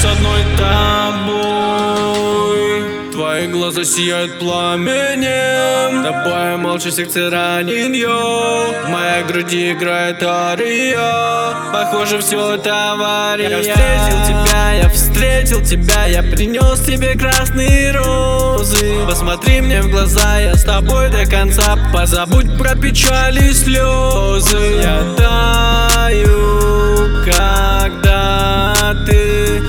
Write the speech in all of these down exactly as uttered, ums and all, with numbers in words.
одной тобой. Твои глаза сияют пламенем, тобой молча сердце раненье. В моей груди играет ария, похоже, все это авария. Я встретил тебя, я встретил тебя, я принес тебе красные розы. Посмотри мне в глаза, я с тобой до конца. Позабудь про печали и слезы. Я таю, когда ты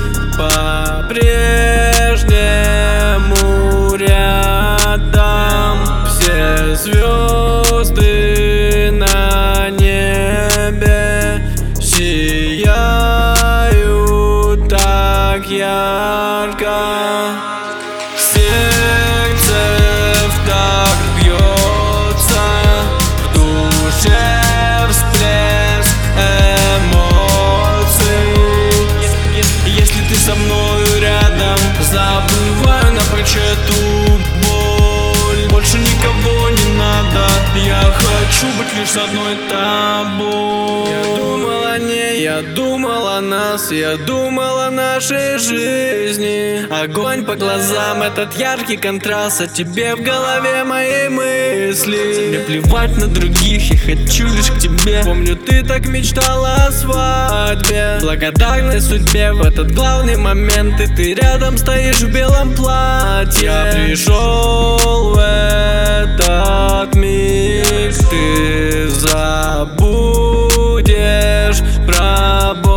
по-прежнему рядом. Все звезды на небе сияют так ярко. Сердце в такт бьется, в душе всплеск эмоций. Если ты со мною рядом, забываю напрочь эту боль. Больше никого не надо, я хочу быть лишь с одной тобой. Я думал о ней, я думал о нас, я думал о нашей жизни. Огонь по глазам, этот яркий контраст, а тебе в голове мои мысли. Мне плевать на других, я хочу лишь к тебе. Помню, ты так мечтала о свадьбе. Благодарной судьбе в этот главный момент, и ты рядом стоишь в белом платье. Я пришел в этот миг, ты забудешь про боль.